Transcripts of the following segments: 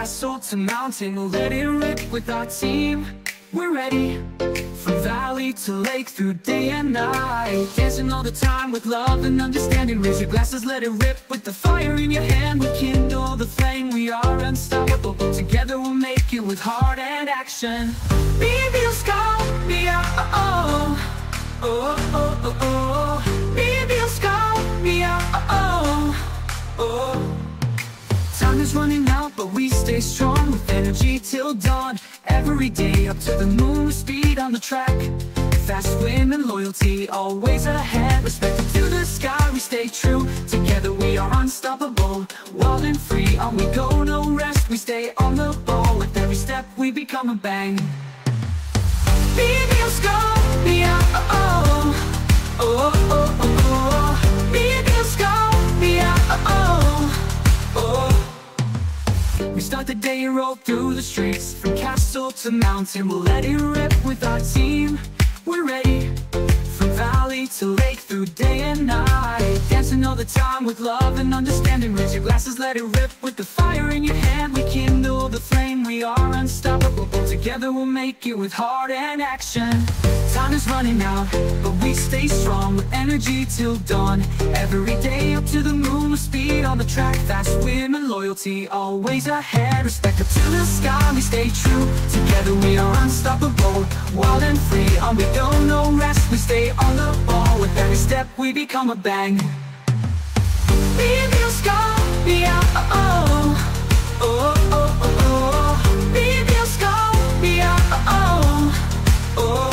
castle to mountain, we'll let it rip with our team. We're ready, from valley to lake, through day and night, dancing all the time with love and understanding. Raise your glasses, let it rip with the fire in your hand. We kindle the flame, we are unstoppable. Together we'll make it with heart and action. Baby, scout me out, oh, oh, oh, oh, oh. Baby, scout me out, oh, oh. Time is running out, but we stay strong with energy till dawn. Every day up to the moon with speed on the track. Fast win and loyalty always ahead. Respect to the sky, we stay true. Together we are unstoppable. Wild and free, on we go, no rest. We stay on the ball. With every step we become a bang. Baby, let's go, yeah, oh, oh, oh, oh, oh. Baby, let's go, yeah, oh, oh. We start the day and roll through the streets, from castle to mountain, we'll let it rip with our team. We're ready, from valley to lake, through day and night, dancing all the time with love and understanding. Raise your glasses, let it rip with the fire in your hand. We kindle the flame, we are unstoppable. Together we'll make it with heart and action. Time is running out, but we stay strong with energy till dawn. Every day up to the moon with speed on the track. Fast win and loyalty always ahead. Respect up to the sky, we stay true. Together we are unstoppable. Wild and free, on we go, no rest. We stay on the ball. With every step we become a bang. Baby, let's go, yeah, oh, oh, oh, oh, oh. Baby, let's go, yeah, oh, oh.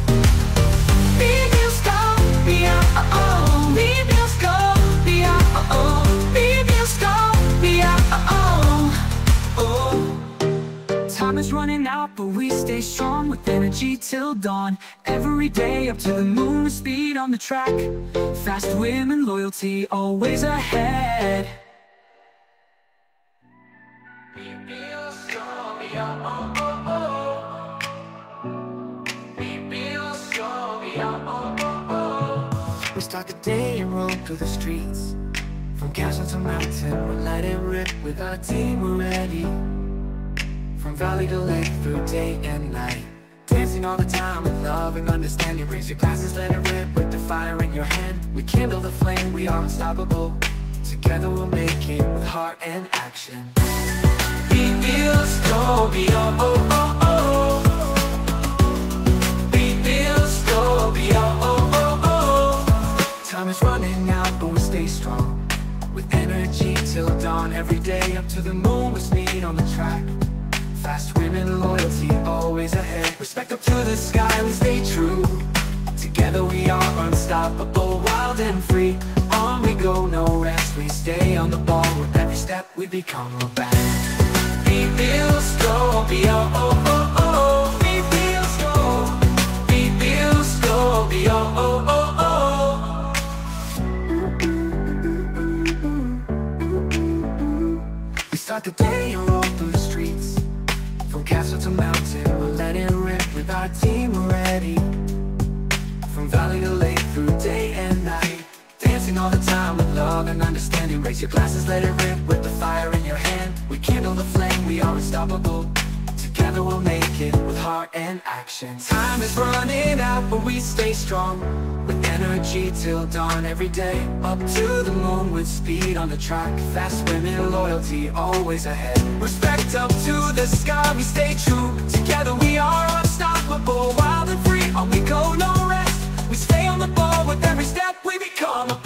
Time is running out, but we stay strong with energy till dawn. Every day up to the moon with speed on the track. Fast win and loyalty always ahead. We start the day and roll through the streets, from castle to mountain, we'll let it rip with our team. We're ready, from valley to lake, through day and night, dancing all the time with love and understanding. Raise your glasses, let it rip with the fire in your hand. We kindle the flame, we are unstoppable. Together we'll make it with heart and action. Baby, let's go, be oh, oh, oh, oh. Baby, let's go, be oh, oh, oh, oh. Time is running out, but we stay strong with energy till dawn. Every day up to the moon with speed on the track. Fast win and loyalty always ahead. Respect up to the sky, we stay true. Together we are unstoppable. Wild and free, on we go, no rest. We stay on the ball. With every step we become a bang. Baby, let's go, be oh, oh, oh, oh. Baby, let's go. Baby, let's go, be oh, oh, oh, oh. We start the day and roll through the streets, from castle to mountain, we'll let it rip with our team. We're ready, from valley to lake, through day and night, dancing all the time with love and understanding. Raise your glasses, let it rip with the fire in your hand. We kindle the flame, we are unstoppable. Together we'll make it with heart and action. Time is running out, but we stay strong with energy till dawn. Every day up to the moon with speed on the track. Fast women, loyalty always ahead. Respect up to the sky, we stay true. Together we are unstoppable. Wild and free, on we go, no rest. We stay on the ball. With every step we become a